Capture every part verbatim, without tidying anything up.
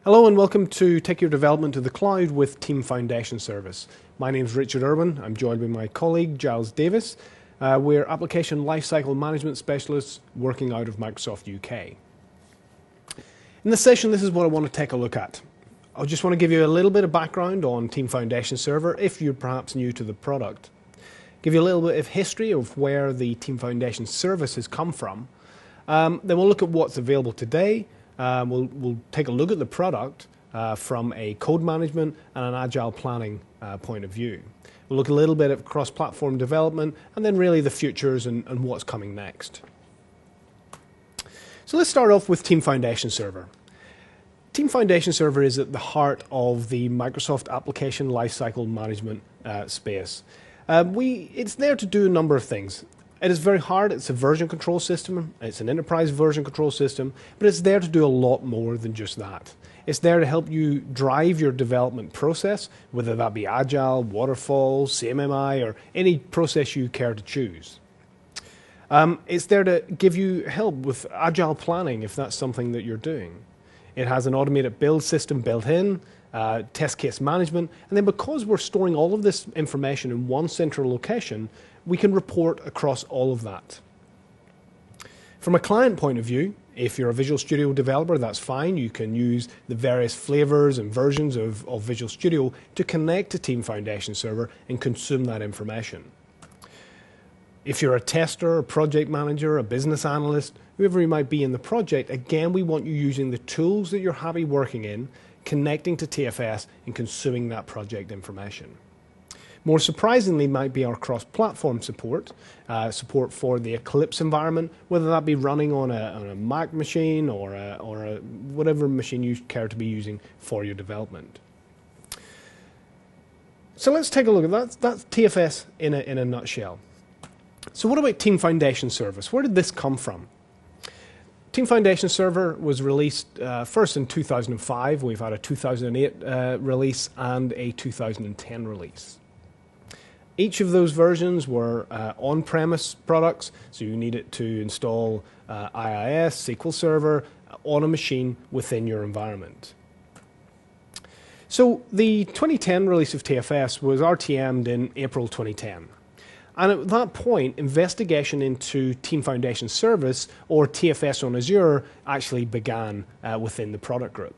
Hello and welcome to Take Your Development to the Cloud with Team Foundation Service. My name is Richard Irwin. I'm joined by my colleague Giles Davis. Uh, we're Application Lifecycle Management Specialists working out of Microsoft U K. In this session, this is what I want to take a look at. I just want to give you a little bit of background on Team Foundation Server if you're perhaps new to the product. Give you a little bit of history of where the Team Foundation service has come from. Um, then we'll look at what's available today. Um, we'll, we'll take a look at the product uh, from a code management and an agile planning uh, point of view. We'll look a little bit at cross-platform development and then really the futures and, and what's coming next. So let's start off with Team Foundation Server. Team Foundation Server is at the heart of the Microsoft Application Lifecycle Management uh, space. Uh, we, it's there to do a number of things. It is very hard. It's a version control system. It's an enterprise version control system, but it's there to do a lot more than just that. It's there to help you drive your development process, whether that be Agile, Waterfall, C M M I, or any process you care to choose. Um, it's there to give you help with Agile planning if that's something that you're doing. It has an automated build system built in, uh, test case management, and then because we're storing all of this information in one central location, we can report across all of that. From a client point of view, if you're a Visual Studio developer, that's fine. You can use the various flavors and versions of, of Visual Studio to connect to Team Foundation Server and consume that information. If you're a tester, a project manager, a business analyst, whoever you might be in the project, again, we want you using the tools that you're happy working in, connecting to T F S and consuming that project information. More surprisingly might be our cross-platform support, uh, support for the Eclipse environment, whether that be running on a, on a Mac machine or, a, or a, whatever machine you care to be using for your development. So let's take a look at that. That's T F S in a, in a nutshell. So what about Team Foundation Service? Where did this come from? Team Foundation Server was released uh, first in two thousand five. We've had a two thousand eight uh, release and a two thousand ten release. Each of those versions were uh, on-premise products, so you needed to install uh, I I S, S Q L Server on a machine within your environment. So the twenty ten release of T F S was R T M'd in April twenty ten. And at that point, investigation into Team Foundation Service, or T F S on Azure, actually began uh, within the product group.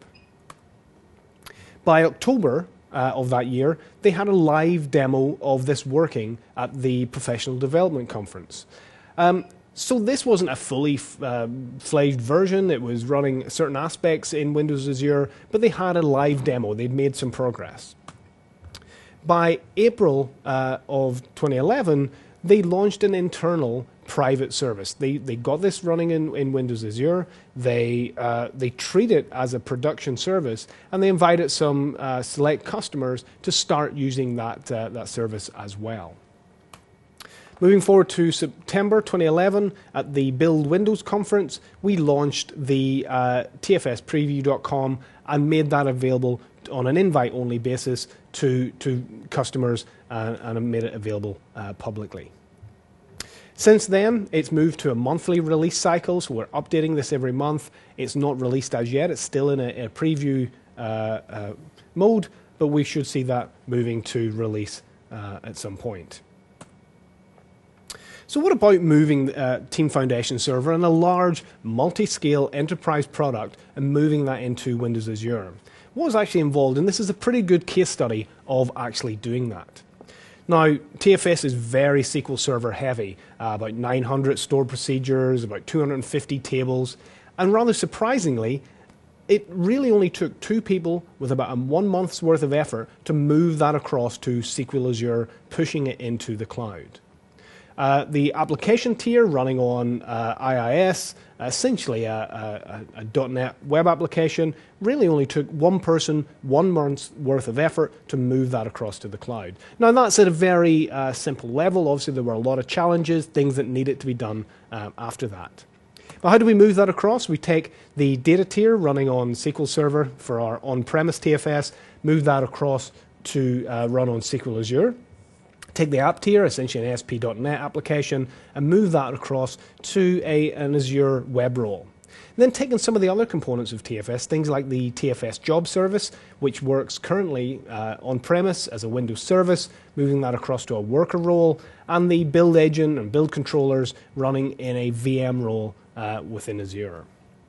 By October uh, of that year, they had a live demo of this working at the Professional Development Conference. Um, so this wasn't a fully uh, fledged version. It was running certain aspects in Windows Azure, but they had a live demo. They'd made some progress. By April uh, of twenty eleven, they launched an internal private service. They, they got this running in, in Windows Azure. They, uh, they treat it as a production service, and they invited some uh, select customers to start using that, uh, that service as well. Moving forward to September twenty eleven, at the Build Windows conference, we launched the uh, T F S preview dot com and made that available on an invite-only basis to, to customers uh, and made it available uh, publicly. Since then, it's moved to a monthly release cycle, so we're updating this every month. It's not released as yet. It's still in a, a preview uh, uh, mode, but we should see that moving to release uh, at some point. So what about moving uh, Team Foundation Server and a large multi-scale enterprise product and moving that into Windows Azure? What was actually involved? And this is a pretty good case study of actually doing that. Now, T F S is very S Q L Server heavy, uh, about nine hundred stored procedures, about two hundred fifty tables, and rather surprisingly, it really only took two people with about a one month's worth of effort to move that across to S Q L Azure, pushing it into the cloud. Uh, the application tier running on uh, I I S, essentially a, a, a .dot net web application, really only took one person, one month's worth of effort to move that across to the cloud. Now that's at a very uh, simple level. Obviously there were a lot of challenges, things that needed to be done um, after that. But how do we move that across? We take the data tier running on S Q L Server for our on-premise T F S, move that across to uh, run on S Q L Azure. Take the app tier, essentially an A S P dot net application, and move that across to a, an Azure web role. And then taking some of the other components of T F S, things like the T F S job service, which works currently uh, on-premise as a Windows service, moving that across to a worker role, and the build agent and build controllers running in a V M role uh, within Azure.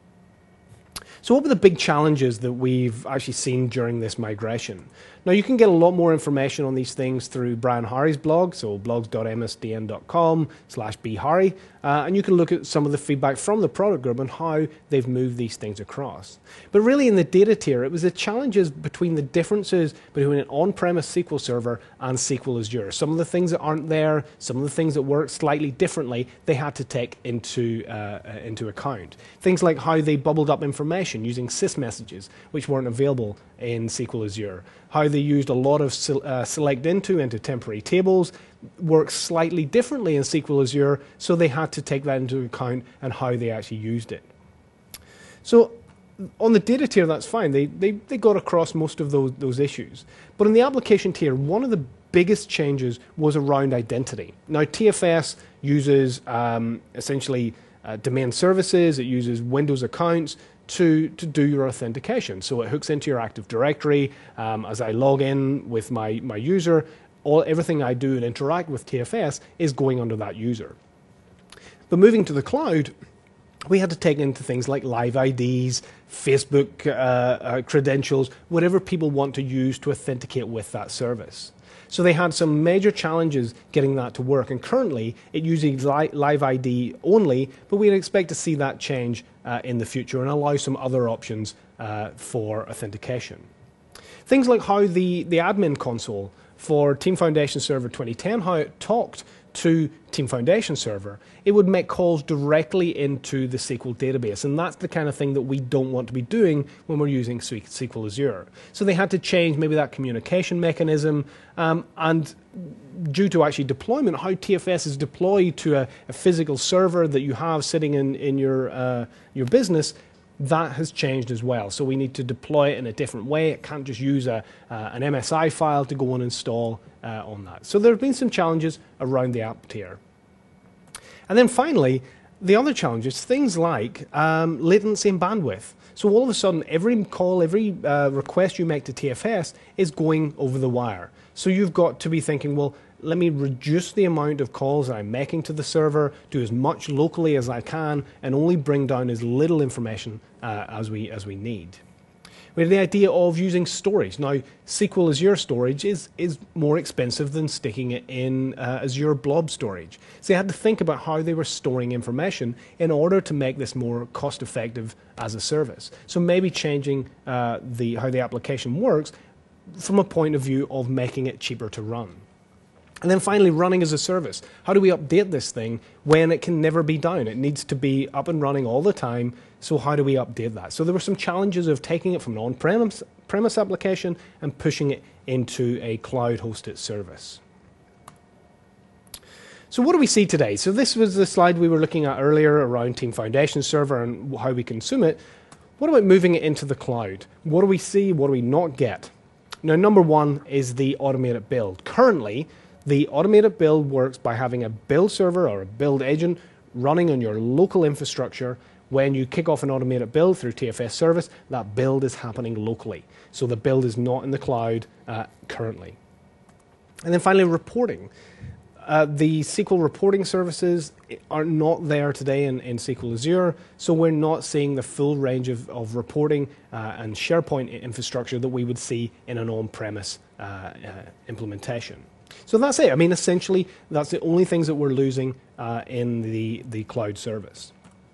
So what were the big challenges that we've actually seen during this migration? Now, you can get a lot more information on these things through Brian Harry's blog, so blogs dot m s d n dot com slash b harry, uh, and you can look at some of the feedback from the product group on how they've moved these things across. But really in the data tier, it was the challenges between the differences between an on-premise S Q L Server and S Q L Azure. Some of the things that aren't there, some of the things that work slightly differently, they had to take into, uh, into account. Things like how they bubbled up information using sys messages, which weren't available in S Q L Azure. How they used a lot of uh, select into into temporary tables works slightly differently in S Q L Azure, so they had to take that into account and how they actually used it. So on the data tier, that's fine. They, they, they got across most of those, those issues. But in the application tier, one of the biggest changes was around identity. Now, T F S uses um, essentially uh, domain services. It uses Windows accounts to, to do your authentication. So it hooks into your Active Directory. Um, as I log in with my, my user, all, everything I do and interact with T F S is going under that user. But moving to the cloud, we had to take into things like live I Ds, Facebook uh, uh, credentials, whatever people want to use to authenticate with that service. So they had some major challenges getting that to work, and currently it uses li live I D only, but we'd expect to see that change uh, in the future and allow some other options uh, for authentication. Things like how the, the admin console for Team Foundation Server twenty ten, how it talked to Team Foundation Server, it would make calls directly into the S Q L database, and that's the kind of thing that we don't want to be doing when we're using S Q L Azure. So they had to change maybe that communication mechanism, um, and due to actually deployment, how T F S is deployed to a, a physical server that you have sitting in, in your, uh, your business, that has changed as well. So we need to deploy it in a different way. It can't just use a, uh, an M S I file to go and install uh, on that. So there have been some challenges around the app tier. And then finally, the other challenges, things like um, latency and bandwidth. So all of a sudden, every call, every uh, request you make to T F S is going over the wire. So you've got to be thinking, well, let me reduce the amount of calls that I'm making to the server, do as much locally as I can, and only bring down as little information uh, as we as we need. We had the idea of using storage. Now, S Q L Azure storage is, is more expensive than sticking it in uh, Azure Blob storage. So they had to think about how they were storing information in order to make this more cost-effective as a service. So maybe changing uh, the, how the application works from a point of view of making it cheaper to run. And then finally, running as a service. How do we update this thing when it can never be down? It needs to be up and running all the time. So how do we update that? So there were some challenges of taking it from an on-premise premise application and pushing it into a cloud-hosted service. So what do we see today? So this was the slide we were looking at earlier around Team Foundation Server and how we consume it. What about moving it into the cloud? What do we see? What do we not get? Now, number one is the automated build. Currently, the automated build works by having a build server or a build agent running on your local infrastructure. When you kick off an automated build through T F S service, that build is happening locally. So the build is not in the cloud uh, currently. And then finally, reporting. Uh, the S Q L reporting services are not there today in, in S Q L Azure, so we're not seeing the full range of, of reporting uh, and SharePoint infrastructure that we would see in an on-premise uh, uh, implementation. So that's it. I mean, essentially, that's the only things that we're losing uh, in the, the cloud service.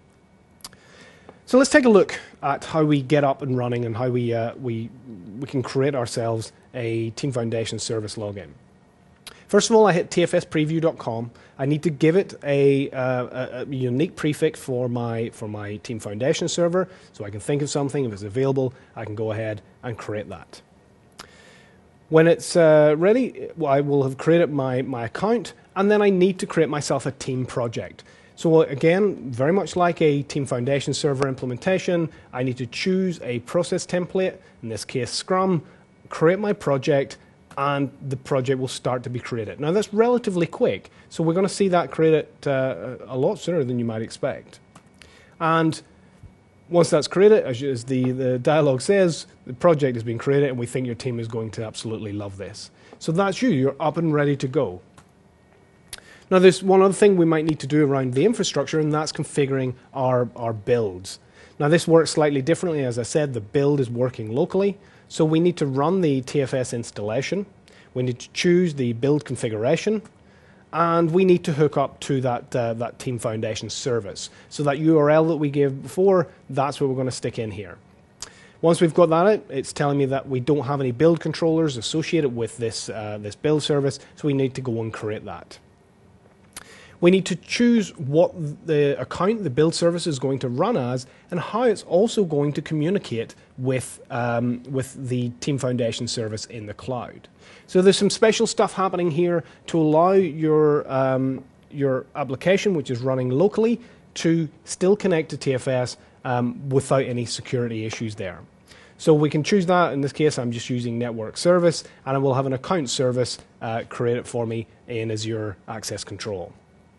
So let's take a look at how we get up and running and how we, uh, we, we can create ourselves a Team Foundation service login. First of all, I hit T F S preview dot com. I need to give it a, uh, a, a unique prefix for my, for my Team Foundation server, so I can think of something. If it's available, I can go ahead and create that. When it's uh, ready, I will have created my, my account, and then I need to create myself a team project. So again, very much like a Team Foundation server implementation, I need to choose a process template, in this case Scrum, create my project, and the project will start to be created. Now that's relatively quick, so we're going to see that created uh, a lot sooner than you might expect. And once that's created, as, as the, the dialog says, the project has been created and we think your team is going to absolutely love this. So that's you. You're up and ready to go. Now, there's one other thing we might need to do around the infrastructure, and that's configuring our, our builds. Now, this works slightly differently. As I said, the build is working locally, so we need to run the T F S installation. We need to choose the build configuration, and we need to hook up to that, uh, that Team Foundation service. So that U R L that we gave before, that's what we're going to stick in here. Once we've got that out, it's telling me that we don't have any build controllers associated with this, uh, this build service, so we need to go and create that. We need to choose what the account the build service is going to run as and how it's also going to communicate with, um, with the Team Foundation service in the cloud. So there's some special stuff happening here to allow your, um, your application, which is running locally, to still connect to T F S um, without any security issues there. So we can choose that. In this case, I'm just using network service, and I will have an account service uh, created for me in Azure Access Control.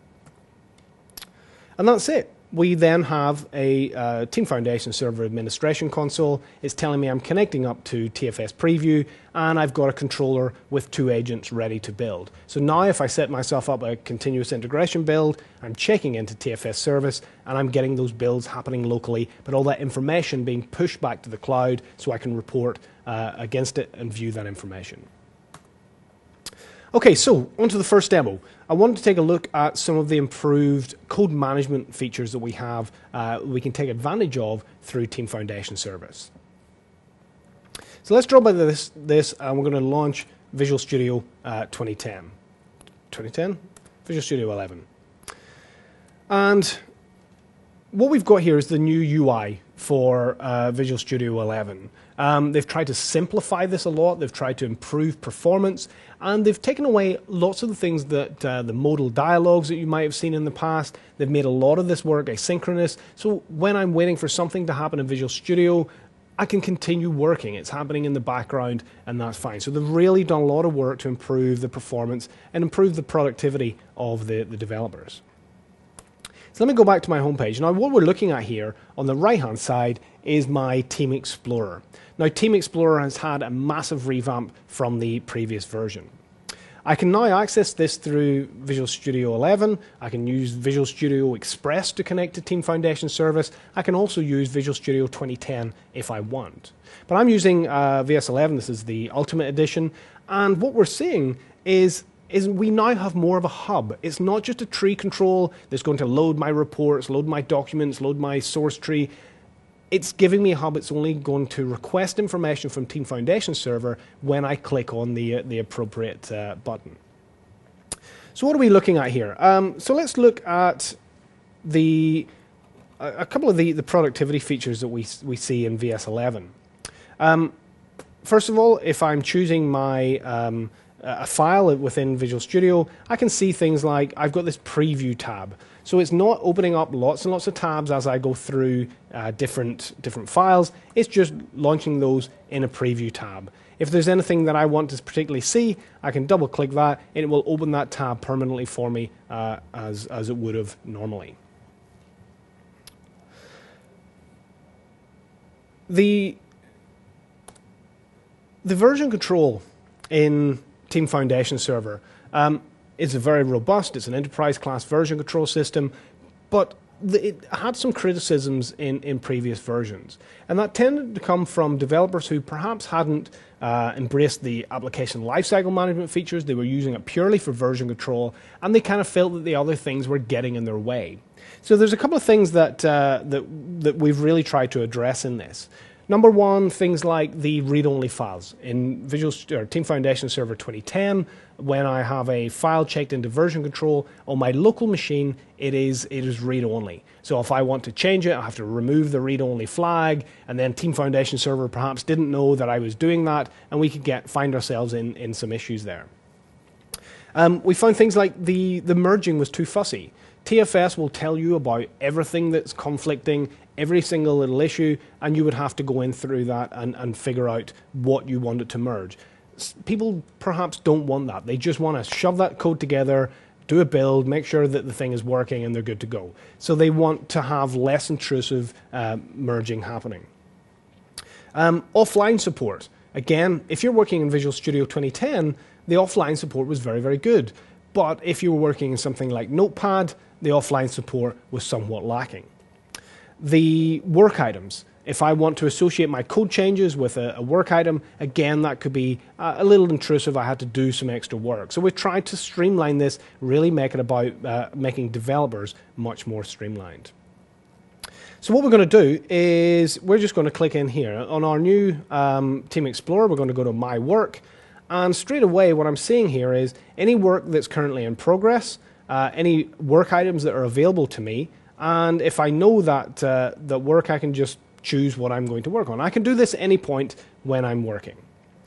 And that's it. We then have a uh, Team Foundation Server Administration Console. It's telling me I'm connecting up to T F S Preview, and I've got a controller with two agents ready to build. So now if I set myself up a continuous integration build, I'm checking into T F S Service, and I'm getting those builds happening locally, but all that information being pushed back to the cloud so I can report uh, against it and view that information. Okay, so onto the first demo. I wanted to take a look at some of the improved code management features that we have, uh, we can take advantage of through Team Foundation Service. So let's draw by this, this and we're going to launch Visual Studio uh, twenty ten. twenty ten? Visual Studio eleven. And what we've got here is the new U I for uh, Visual Studio eleven. Um, they've tried to simplify this a lot, they've tried to improve performance, and they've taken away lots of the things that uh, the modal dialogues that you might have seen in the past. They've made a lot of this work asynchronous, so when I'm waiting for something to happen in Visual Studio, I can continue working. It's happening in the background, and that's fine. So they've really done a lot of work to improve the performance and improve the productivity of the, the developers. So let me go back to my homepage. Now what we're looking at here on the right hand side is my Team Explorer. Now Team Explorer has had a massive revamp from the previous version. I can now access this through Visual Studio eleven. I can use Visual Studio Express to connect to Team Foundation Service. I can also use Visual Studio twenty ten if I want. But I'm using uh, V S eleven, this is the Ultimate Edition, and what we're seeing is is we now have more of a hub. It's not just a tree control that's going to load my reports, load my documents, load my source tree. It's giving me a hub. It's only going to request information from Team Foundation Server when I click on the, uh, the appropriate uh, button. So what are we looking at here? Um, so let's look at the, a, a couple of the, the productivity features that we, we see in V S eleven. Um, first of all, if I'm choosing my um, a file within Visual Studio, I can see things like I've got this preview tab. So it's not opening up lots and lots of tabs as I go through uh, different, different files. It's just launching those in a preview tab. If there's anything that I want to particularly see, I can double click that and it will open that tab permanently for me uh, as, as it would have normally. The, the version control in Team Foundation Server um, is a very robust, it's an enterprise class version control system, but the, it had some criticisms in, in previous versions. And that tended to come from developers who perhaps hadn't uh, embraced the application lifecycle management features. They were using it purely for version control, and they kind of felt that the other things were getting in their way. So there's a couple of things that, uh, that, that we've really tried to address in this. Number one, things like the read-only files. In Visual or Team Foundation Server twenty ten, when I have a file checked into version control on my local machine, it is, it is read-only. So if I want to change it, I have to remove the read-only flag, and then Team Foundation Server perhaps didn't know that I was doing that, and we could get find ourselves in, in some issues there. Um, we found things like the, the merging was too fussy. T F S will tell you about everything that's conflicting, every single little issue, and you would have to go in through that and, and figure out what you wanted to merge. People perhaps don't want that. They just want to shove that code together, do a build, make sure that the thing is working and they're good to go. So they want to have less intrusive uh, merging happening. Um, offline support. Again, if you're working in Visual Studio twenty ten, the offline support was very, very good. But if you were working in something like Notepad, the offline support was somewhat lacking. The work items. If I want to associate my code changes with a, a work item, again, that could be uh, a little intrusive. I had to do some extra work. So we've tried to streamline this, really make it about uh, making developers much more streamlined. So what we're going to do is we're just going to click in here. On our new um, Team Explorer, we're going to go to My Work. And straight away, what I'm seeing here is any work that's currently in progress, uh, any work items that are available to me, and if I know that, uh, that work, I can just choose what I'm going to work on. I can do this at any point when I'm working.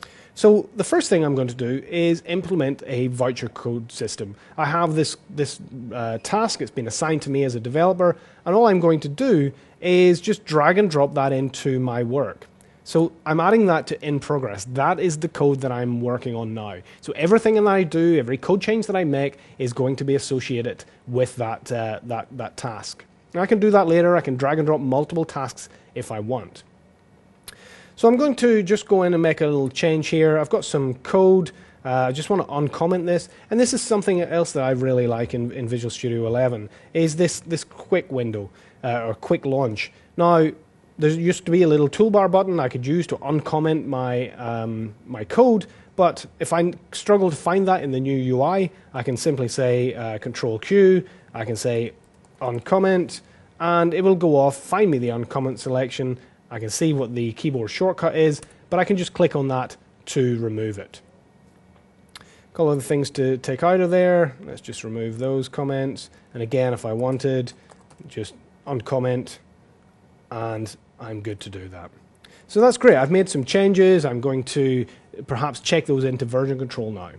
So the first thing I'm going to do is implement a voucher code system. I have this, this uh, task, it's been assigned to me as a developer, and all I'm going to do is just drag and drop that into my work. So I'm adding that to in progress. That is the code that I'm working on now. So everything that I do, every code change that I make is going to be associated with that, uh, that, that task. And I can do that later. I can drag and drop multiple tasks if I want. So I'm going to just go in and make a little change here. I've got some code. Uh, I just want to uncomment this. And this is something else that I really like in, in Visual Studio eleven, is this, this quick window, uh, or quick launch. Now, there used to be a little toolbar button I could use to uncomment my, um, my code, but if I struggle to find that in the new U I, I can simply say uh, Control Q, I can say uncomment, and it will go off, find me the uncomment selection. I can see what the keyboard shortcut is, but I can just click on that to remove it. A couple of things to take out of there. Let's just remove those comments. And again, if I wanted, just uncomment, and I'm good to do that. So that's great. I've made some changes. I'm going to perhaps check those into version control now.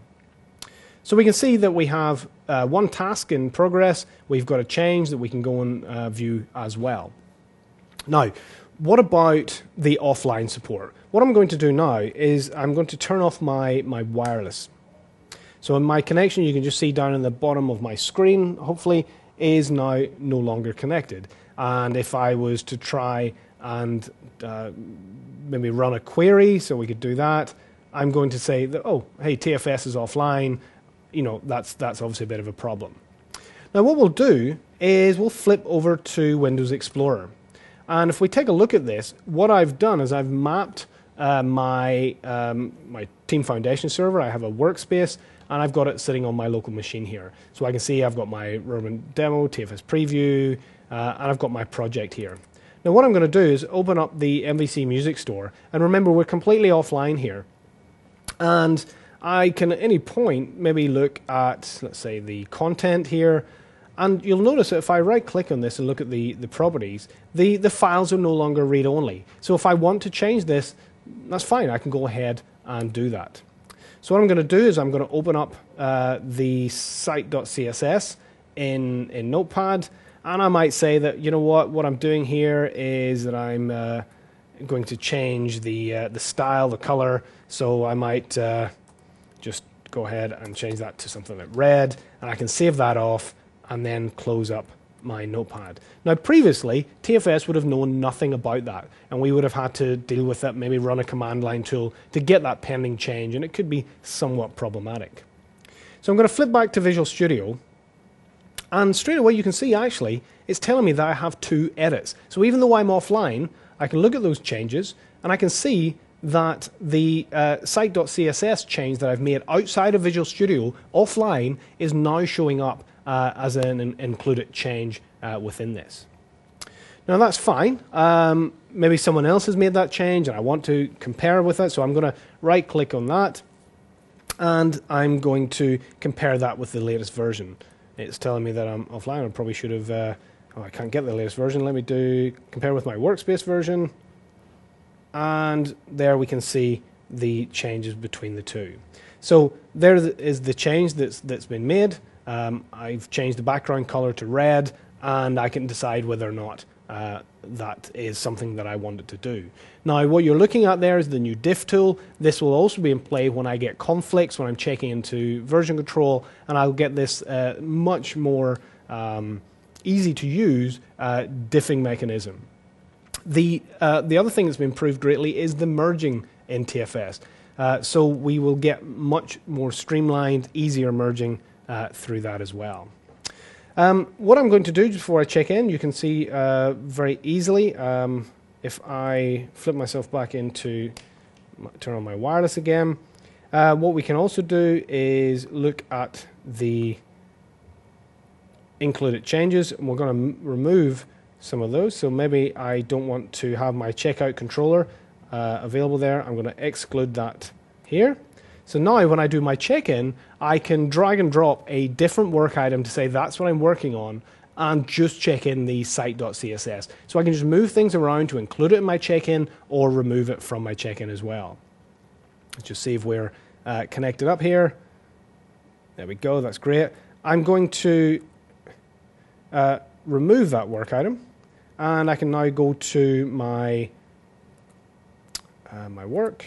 So we can see that we have uh, one task in progress. We've got a change that we can go and uh, view as well. Now, what about the offline support? What I'm going to do now is I'm going to turn off my, my wireless. So in my connection, you can just see down in the bottom of my screen, hopefully, is now no longer connected. And if I was to try and uh, maybe run a query, so we could do that, I'm going to say that, oh, hey, T F S is offline. You know, that's, that's obviously a bit of a problem. Now, what we'll do is we'll flip over to Windows Explorer. And if we take a look at this, what I've done is I've mapped uh, my, um, my Team Foundation server. I have a workspace, and I've got it sitting on my local machine here. So I can see I've got my Roman demo, T F S preview, uh, and I've got my project here. Now, what I'm going to do is open up the M V C Music Store. And remember, we're completely offline here. And I can at any point maybe look at, let's say, the content here, and you'll notice that if I right-click on this and look at the, the properties, the, the files are no longer read-only. So if I want to change this, that's fine. I can go ahead and do that. So what I'm going to do is I'm going to open up uh, the site.css in, in Notepad, and I might say that, you know what, what I'm doing here is that I'm uh, going to change the, uh, the style, the color, so I might uh, just go ahead and change that to something like red, and I can save that off and then close up my Notepad. Now, previously, T F S would have known nothing about that, and we would have had to deal with that, maybe run a command line tool to get that pending change, and it could be somewhat problematic. So I'm going to flip back to Visual Studio, and straight away you can see, actually, it's telling me that I have two edits. So even though I'm offline, I can look at those changes, and I can see that the uh, site.css change that I've made outside of Visual Studio offline is now showing up uh, as an in included change uh, within this. Now that's fine. Um, maybe someone else has made that change and I want to compare with it, so I'm going to right click on that and I'm going to compare that with the latest version. It's telling me that I'm offline. I probably should have, uh, oh, I can't get the latest version. Let me do compare with my workspace version. And there we can see the changes between the two. So there is the change that's, that's been made. Um, I've changed the background color to red, and I can decide whether or not uh, that is something that I wanted to do. Now, what you're looking at there is the new diff tool. This will also be in play when I get conflicts, when I'm checking into version control, and I'll get this uh, much more um, easy to use uh, diffing mechanism. The, uh, the other thing that's been improved greatly is the merging in T F S. Uh, so we will get much more streamlined, easier merging uh, through that as well. Um, what I'm going to do before I check in, you can see uh, very easily, um, if I flip myself back into, turn on my wireless again, uh, what we can also do is look at the included changes, and we're going to remove some of those. So maybe I don't want to have my checkout controller uh, available there. I'm going to exclude that here. So now when I do my check-in, I can drag and drop a different work item to say that's what I'm working on and just check in the site.css. So I can just move things around to include it in my check-in or remove it from my check-in as well. Let's just see if we're uh, connected up here. There we go, that's great. I'm going to uh, remove that work item, and I can now go to my, uh, my work.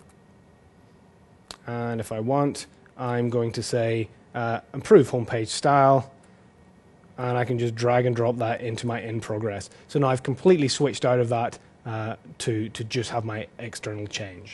And if I want, I'm going to say uh, improve homepage style, and I can just drag and drop that into my in progress. So now I've completely switched out of that uh, to, to just have my external change.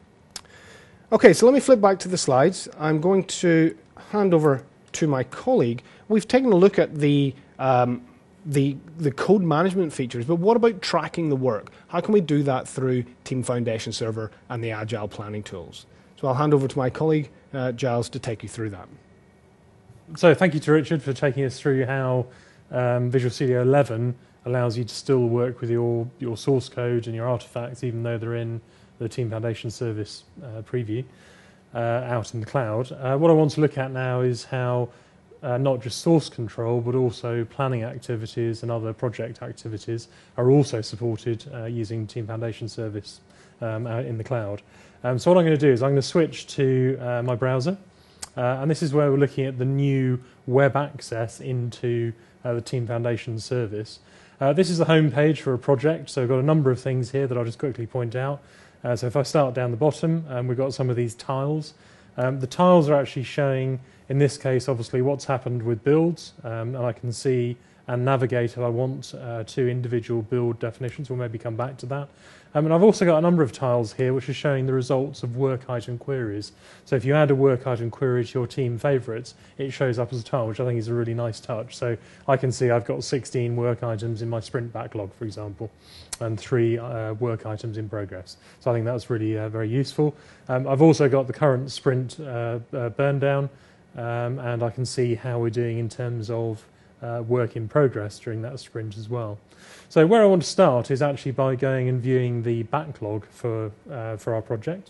Okay, so let me flip back to the slides. I'm going to hand over to my colleague. We've taken a look at the, um, the, the code management features, but what about tracking the work? How can we do that through Team Foundation Server and the Agile planning tools? So I'll hand over to my colleague, uh, Giles, to take you through that. So thank you to Richard for taking us through how um, Visual Studio eleven allows you to still work with your, your source code and your artifacts, even though they're in the Team Foundation Service uh, preview uh, out in the cloud. Uh, what I want to look at now is how uh, not just source control, but also planning activities and other project activities are also supported uh, using Team Foundation Service um, out in the cloud. Um, so what I'm going to do is I'm going to switch to uh, my browser, uh, and this is where we're looking at the new web access into uh, the Team Foundation service. Uh, this is the home page for a project, so we've got a number of things here that I'll just quickly point out. Uh, so if I start down the bottom, um, we've got some of these tiles. Um, the tiles are actually showing, in this case, obviously what's happened with builds, um, and I can see and navigate if I want uh, to individual build definitions. We'll maybe come back to that. Um, and I've also got a number of tiles here which are showing the results of work item queries. So if you add a work item query to your team favourites, it shows up as a tile, which I think is a really nice touch. So I can see I've got sixteen work items in my sprint backlog, for example, and three uh, work items in progress. So I think that's really uh, very useful. Um, I've also got the current sprint uh, uh, burn down, um, and I can see how we're doing in terms of Uh, work in progress during that sprint as well. So where I want to start is actually by going and viewing the backlog for, uh, for our project.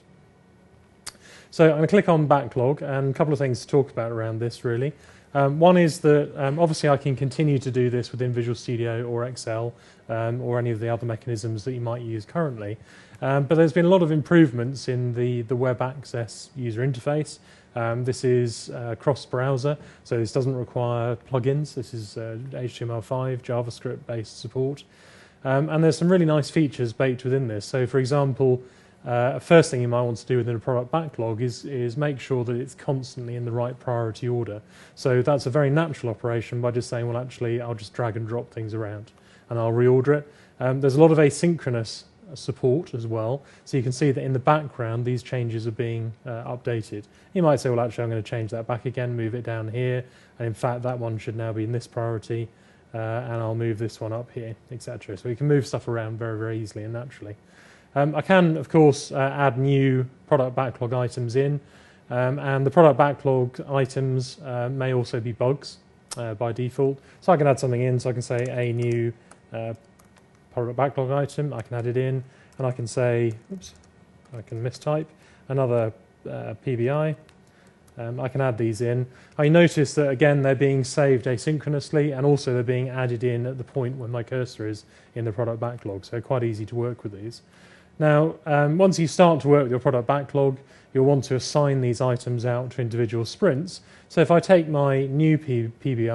So I'm going to click on backlog, and a couple of things to talk about around this really. Um, one is that um, obviously I can continue to do this within Visual Studio or Excel um, or any of the other mechanisms that you might use currently. Um, but there's been a lot of improvements in the, the web access user interface. Um, this is uh, cross-browser, so this doesn't require plugins. This is uh, H T M L five, JavaScript-based support. Um, and there's some really nice features baked within this. So, for example, uh, first thing you might want to do within a product backlog is, is make sure that it's constantly in the right priority order. So that's a very natural operation by just saying, well, actually, I'll just drag and drop things around, and I'll reorder it. Um, there's a lot of asynchronous support as well, so you can see that in the background these changes are being uh, updated. You might say, well, actually I'm going to change that back again, move it down here, and in fact that one should now be in this priority, uh, and I'll move this one up here, et cetera. So you can move stuff around very, very easily and naturally. Um, I can, of course, uh, add new product backlog items in, um, and the product backlog items uh, may also be bugs uh, by default. So I can add something in, so I can say a new uh, product backlog item, I can add it in, and I can say, oops, I can mistype, another uh, P B I. Um, I can add these in. I notice that, again, they're being saved asynchronously, and also they're being added in at the point when my cursor is in the product backlog, so quite easy to work with these. Now, um, once you start to work with your product backlog, you'll want to assign these items out to individual sprints. So if I take my new P B I,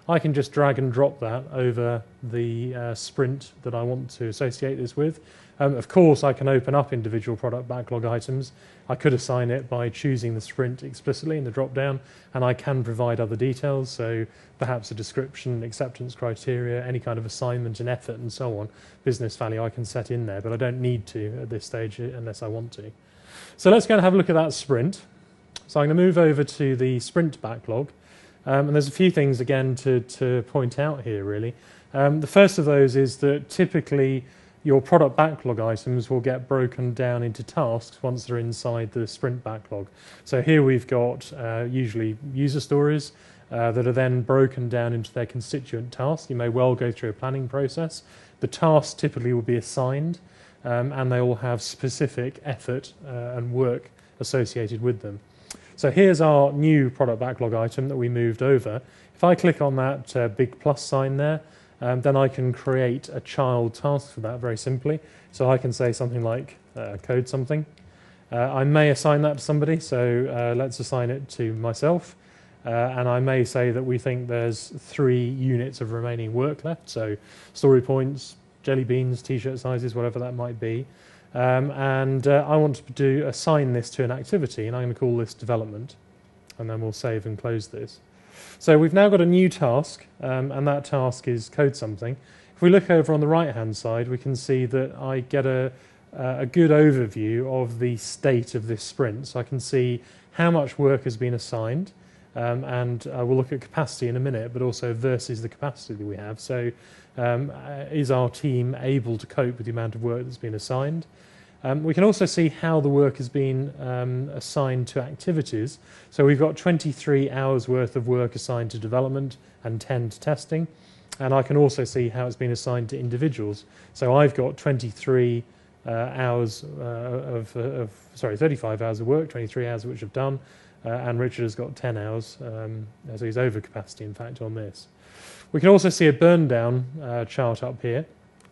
I can just drag and drop that over the uh, sprint that I want to associate this with. Um, of course, I can open up individual product backlog items. I could assign it by choosing the sprint explicitly in the drop-down, and I can provide other details, so perhaps a description, acceptance criteria, any kind of assignment and effort and so on, business value I can set in there, but I don't need to at this stage unless I want to. So let's go and have a look at that sprint. So I'm going to move over to the sprint backlog, um, and there's a few things again to, to point out here really. Um, the first of those is that typically your product backlog items will get broken down into tasks once they're inside the sprint backlog. So here we've got uh, usually user stories uh, that are then broken down into their constituent tasks. You may well go through a planning process. The tasks typically will be assigned um, and they all have specific effort uh, and work associated with them. So here's our new product backlog item that we moved over. If I click on that uh, big plus sign there, Um, then I can create a child task for that very simply. So I can say something like uh, code something. Uh, I may assign that to somebody, so uh, let's assign it to myself. Uh, and I may say that we think there's three units of remaining work left, so story points, jelly beans, t-shirt sizes, whatever that might be. Um, and uh, I want to do assign this to an activity, and I'm going to call this development. And then we'll save and close this. So we've now got a new task, um, and that task is code something. If we look over on the right-hand side, we can see that I get a, uh, a good overview of the state of this sprint. So I can see how much work has been assigned, um, and uh, we'll look at capacity in a minute, but also versus the capacity that we have. So um, is our team able to cope with the amount of work that's been assigned? Um, we can also see how the work has been um, assigned to activities. So we've got twenty-three hours worth of work assigned to development and ten to testing. And I can also see how it's been assigned to individuals. So I've got twenty-three uh, hours uh, of, of, sorry, thirty-five hours of work, twenty-three hours of which I've done, uh, and Richard has got ten hours, um, so he's over capacity in fact on this. We can also see a burn down uh, chart up here.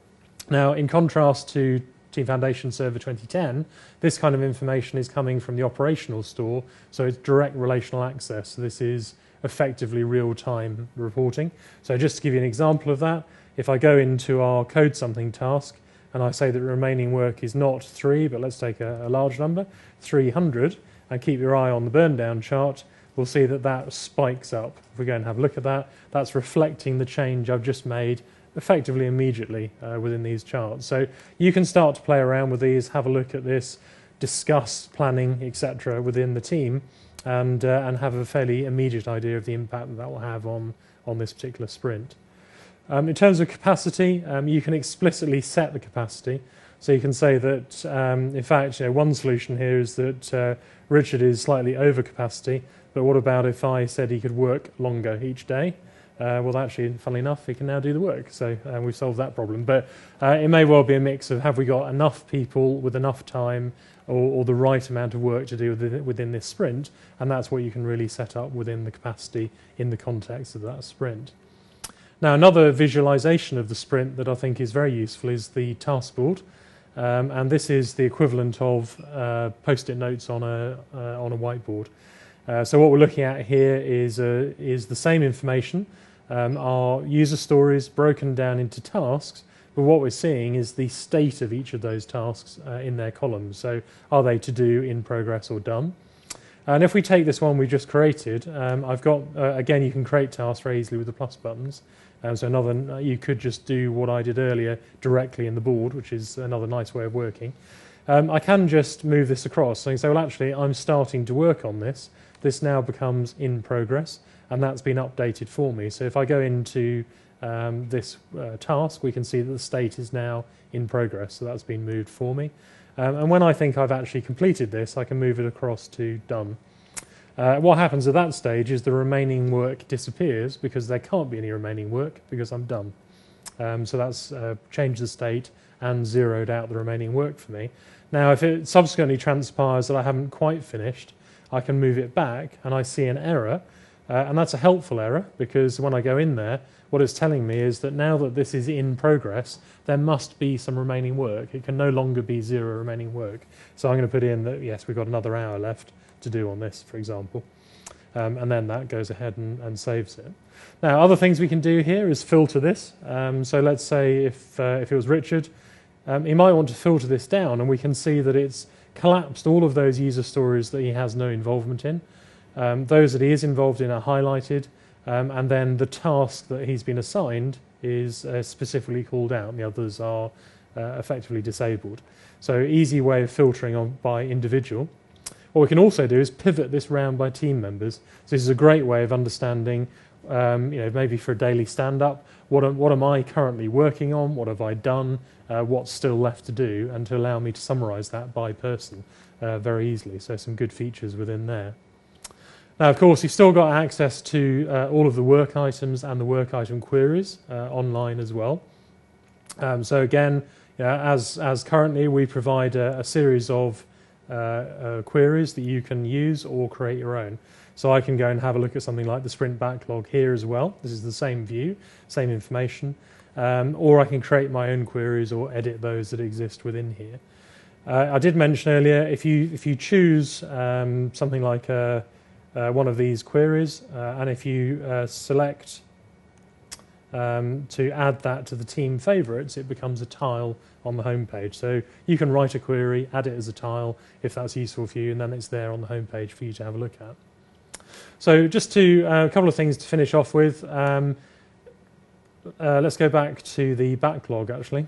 Now in contrast to Team Foundation Server twenty ten, this kind of information is coming from the operational store, so it's direct relational access. So this is effectively real-time reporting. So just to give you an example of that, if I go into our code something task and I say that remaining work is not three, but let's take a, a large number, three hundred, and keep your eye on the burn down chart, we'll see that that spikes up. If we go and have a look at that, that's reflecting the change I've just made effectively immediately uh, within these charts. So you can start to play around with these, have a look at this, discuss planning, et cetera within the team, and uh, and have a fairly immediate idea of the impact that that will have on, on this particular sprint. Um, in terms of capacity, um, you can explicitly set the capacity. So you can say that, um, in fact, you know, one solution here is that uh, Richard is slightly over capacity, but what about if I said he could work longer each day? Uh, well, actually, funnily enough, he can now do the work. So uh, we've solved that problem. But uh, it may well be a mix of have we got enough people with enough time or, or the right amount of work to do within, within this sprint, and that's what you can really set up within the capacity in the context of that sprint. Now, another visualization of the sprint that I think is very useful is the task board. Um, and this is the equivalent of uh, post-it notes on a, uh, on a whiteboard. Uh, so what we're looking at here is, uh, is the same information. Um, our user stories broken down into tasks, but what we're seeing is the state of each of those tasks uh, in their columns. So are they to do, in progress, or done? And if we take this one we just created, um, I've got, uh, again, you can create tasks very easily with the plus buttons. Um, so another, you could just do what I did earlier directly in the board, which is another nice way of working. Um, I can just move this across. So you can say, well, actually, I'm starting to work on this. This now becomes in progress, and that's been updated for me. So if I go into um, this uh, task, we can see that the state is now in progress. So that's been moved for me. Um, and when I think I've actually completed this, I can move it across to done. Uh, what happens at that stage is the remaining work disappears because there can't be any remaining work because I'm done. Um, so that's uh, changed the state and zeroed out the remaining work for me. Now, if it subsequently transpires that I haven't quite finished, I can move it back and I see an error. Uh, and that's a helpful error because when I go in there, what it's telling me is that now that this is in progress, there must be some remaining work. It can no longer be zero remaining work. So I'm going to put in that, yes, we've got another hour left to do on this, for example. um, and then that goes ahead and, and saves it. Now, other things we can do here is filter this. Um, so let's say if, uh, if it was Richard, um, he might want to filter this down, and we can see that it's collapsed all of those user stories that he has no involvement in. Um, those that he is involved in are highlighted, um, and then the task that he's been assigned is uh, specifically called out, and the others are uh, effectively disabled. So easy way of filtering on by individual. What we can also do is pivot this round by team members. So this is a great way of understanding, um, you know, maybe for a daily stand-up, what am, what am I currently working on, what have I done, uh, what's still left to do, and to allow me to summarise that by person uh, very easily. So some good features within there. Now, of course, you've still got access to uh, all of the work items and the work item queries uh, online as well. Um, so again, you know, as, as currently, we provide a, a series of uh, uh, queries that you can use or create your own. So I can go and have a look at something like the sprint backlog here as well. This is the same view, same information. Um, or I can create my own queries or edit those that exist within here. Uh, I did mention earlier, if you, if you choose um, something like a Uh, one of these queries, uh, and if you uh, select um, to add that to the team favorites, it becomes a tile on the home page. So you can write a query, add it as a tile if that's useful for you, and then it's there on the home page for you to have a look at. So just to uh, a couple of things to finish off with. Um, uh, let's go back to the backlog actually.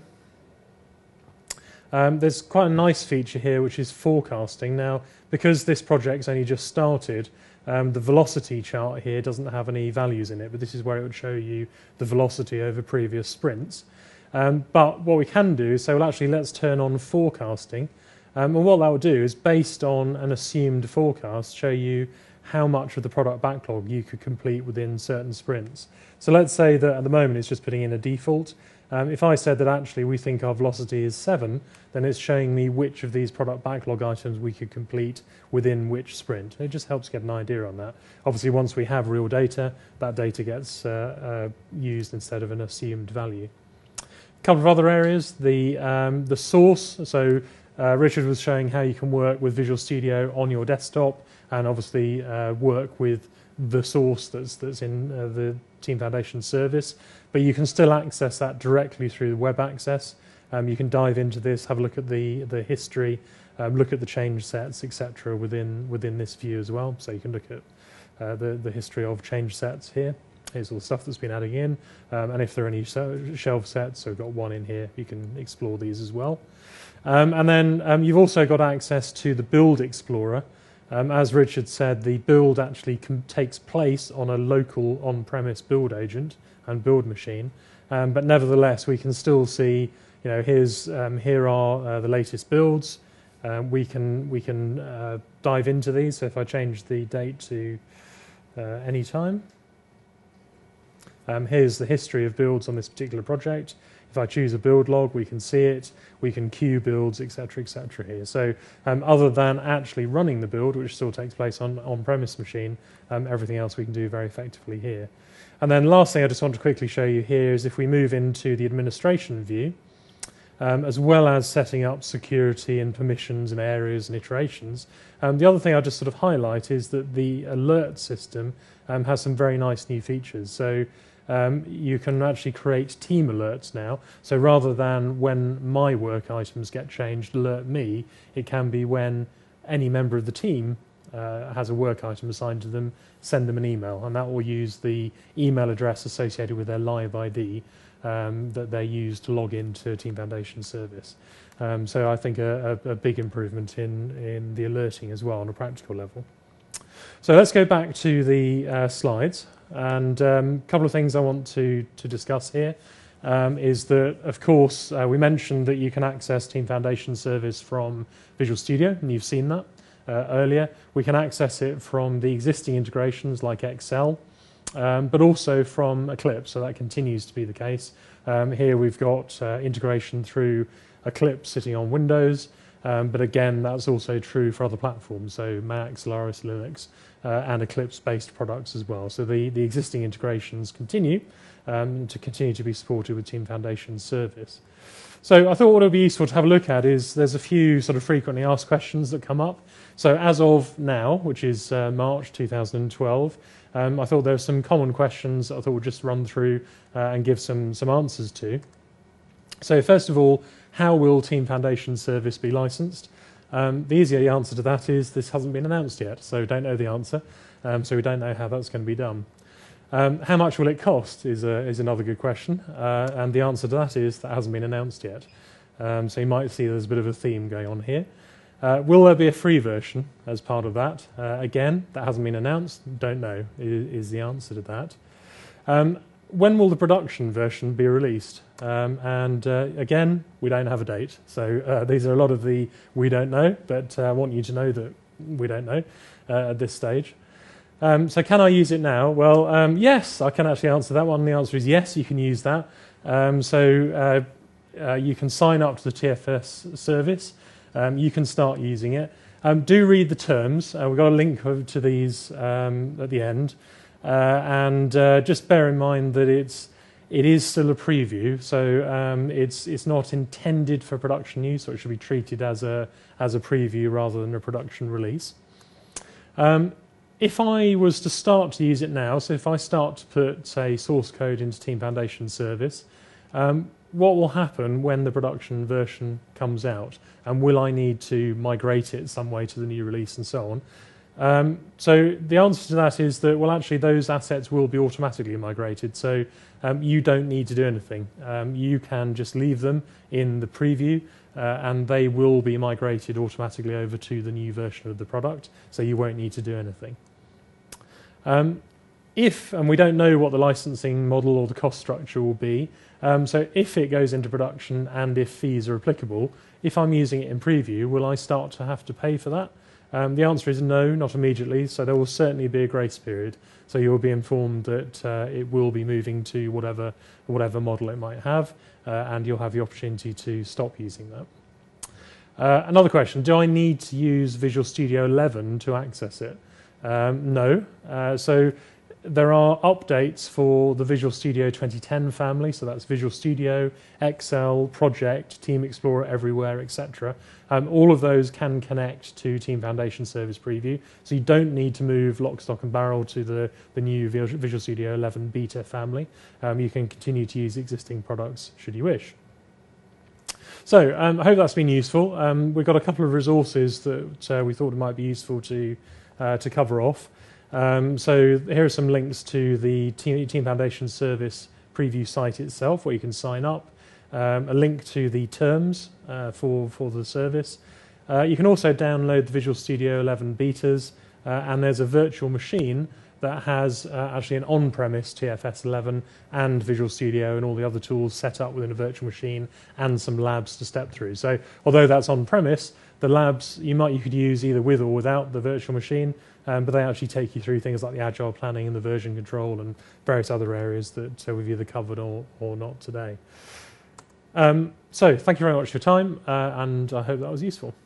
Um, there's quite a nice feature here which is forecasting. Now, because this project's only just started, Um, the velocity chart here doesn't have any values in it, but this is where it would show you the velocity over previous sprints. Um, but what we can do is say, well, actually, let's turn on forecasting. Um, and what that will do is, based on an assumed forecast, show you how much of the product backlog you could complete within certain sprints. So let's say that at the moment it's just putting in a default. Um, if I said that actually we think our velocity is seven, then it's showing me which of these product backlog items we could complete within which sprint. It just helps get an idea on that. Obviously, once we have real data, that data gets uh, uh, used instead of an assumed value. A couple of other areas, the, um, the source. So uh, Richard was showing how you can work with Visual Studio on your desktop and obviously uh, work with the source that's, that's in uh, the Team Foundation service, but you can still access that directly through the web access. Um, you can dive into this, have a look at the, the history, um, look at the change sets, et cetera within, within this view as well. So you can look at uh, the, the history of change sets here. Here's all the stuff that's been added in, um, and if there are any shelf sets, so we've got one in here, you can explore these as well. Um, and then um, you've also got access to the Build Explorer. Um, as Richard said, the build actually takes place on a local on-premise build agent and build machine, um, but nevertheless we can still see, you know, here's um, here are uh, the latest builds. Um, we can we can uh, dive into these. So if I change the date to uh, any time, um, here's the history of builds on this particular project. If I choose a build log, we can see it. We can queue builds, et cetera, et cetera here. So um, other than actually running the build, which still takes place on on-premise machine, um, everything else we can do very effectively here. And then last thing I just want to quickly show you here is if we move into the administration view, um, as well as setting up security and permissions and areas and iterations, um, the other thing I'll just sort of highlight is that the alert system um, has some very nice new features. So Um, you can actually create team alerts now. So rather than when my work items get changed, alert me, it can be when any member of the team uh, has a work item assigned to them, send them an email, and that will use the email address associated with their live I D um, that they use to log into Team Foundation service. Um, so I think a, a, a big improvement in, in the alerting as well on a practical level. So let's go back to the uh, slides. And a um, couple of things I want to, to discuss here um, is that, of course, uh, we mentioned that you can access Team Foundation service from Visual Studio, and you've seen that uh, earlier. We can access it from the existing integrations like Excel, um, but also from Eclipse, so that continues to be the case. Um, here we've got uh, integration through Eclipse sitting on Windows, um, but again, that's also true for other platforms, so Mac, Solaris, Linux, Uh, and Eclipse-based products as well. So the, the existing integrations continue um, to continue to be supported with Team Foundation service. So I thought what would be useful to have a look at is there's a few sort of frequently asked questions that come up. So as of now, which is uh, March two thousand twelve, um, I thought there were some common questions that I thought we'd just run through uh, and give some, some answers to. So first of all, how will Team Foundation Service be licensed? Um, the easier answer to that is this hasn't been announced yet, so we don't know the answer. Um, so we don't know how that's going to be done. Um, how much will it cost is, a, is another good question, uh, and the answer to that is that hasn't been announced yet. Um, so you might see there's a bit of a theme going on here. Uh, will there be a free version as part of that? Uh, again, that hasn't been announced. Don't know is, is the answer to that. Um, when will the production version be released? Um, and uh, again, we don't have a date. So uh, these are a lot of the we don't know, but uh, I want you to know that we don't know uh, at this stage. Um, so can I use it now? Well, um, yes, I can actually answer that one. The answer is yes, you can use that. Um, so uh, uh, you can sign up to the T F S service. Um, you can start using it. Um, do read the terms. Uh, we've got a link to these um, at the end. Uh, and uh, just bear in mind that it's, it is still a preview, so um, it's, it's not intended for production use, so it should be treated as a, as a preview rather than a production release. Um, If I was to start to use it now, so if I start to put, say, source code into Team Foundation Service, um, what will happen when the production version comes out? And will I need to migrate it some way to the new release and so on? Um, so the answer to that is that, well, actually, those assets will be automatically migrated. So um, you don't need to do anything. Um, you can just leave them in the preview, uh, and they will be migrated automatically over to the new version of the product. So you won't need to do anything. Um, if, and we don't know what the licensing model or the cost structure will be, um, so if it goes into production and if fees are applicable, if I'm using it in preview, will I start to have to pay for that? Um, the answer is no, not immediately, so there will certainly be a grace period. So you'll be informed that uh, it will be moving to whatever, whatever model it might have, uh, and you'll have the opportunity to stop using that. Uh, another question, do I need to use Visual Studio eleven to access it? Um, no. Uh, so there are updates for the Visual Studio twenty ten family, so that's Visual Studio, Excel, Project, Team Explorer Everywhere, et cetera. Um, all of those can connect to Team Foundation Service Preview, so you don't need to move lock, stock and barrel to the, the new Visual Studio eleven beta family. Um, you can continue to use existing products should you wish. So um, I hope that's been useful. Um, we've got a couple of resources that uh, we thought it might be useful to Uh, to cover off. Um, so here are some links to the Team, Team Foundation Service preview site itself, where you can sign up, um, a link to the terms uh, for, for the service. Uh, you can also download the Visual Studio eleven betas, uh, and there's a virtual machine that has uh, actually an on-premise T F S eleven and Visual Studio and all the other tools set up within a virtual machine and some labs to step through. So although that's on-premise, the labs you might you could use either with or without the virtual machine, um, but they actually take you through things like the agile planning and the version control and various other areas that uh, we've either covered or, or not today. Um, so thank you very much for your time, uh, and I hope that was useful.